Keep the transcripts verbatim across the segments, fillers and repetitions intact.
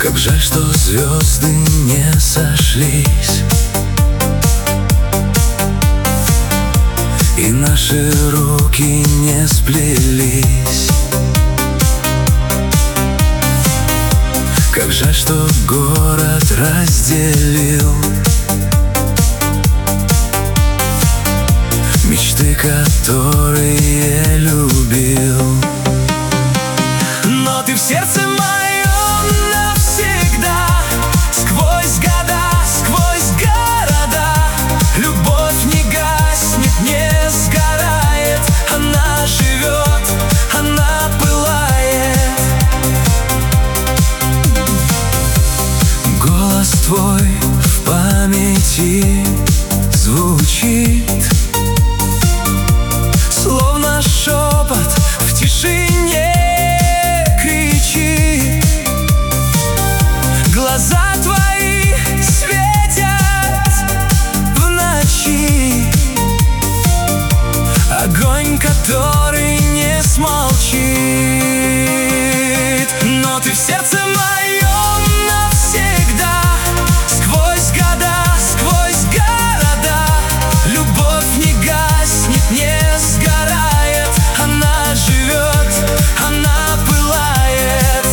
Как жаль, что звезды не сошлись, и наши руки не сплелись. Как жаль, что город разделил мечты, которые любил. Но ты в сердце моем навсегда, сквозь года, сквозь города. Любовь не гаснет, не сгорает, она живет, она пылает. Голос твой в памяти звучит, словно шепот в тишине кричит. Глаза твои светят в ночи, огонь, который не смолчит. Но ты в сердце моем навсегда, сквозь года, сквозь города. Любовь не гаснет, не сгорает, она живет, она пылает.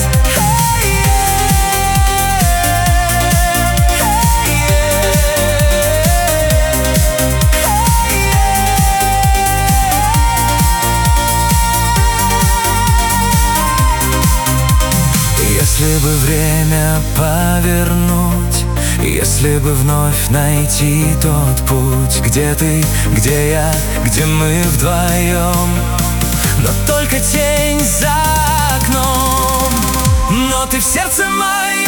Если бы время повернуть, если бы вновь найти тот путь, где ты, где я, где мы вдвоем, но только тень за окном. Но ты в сердце моем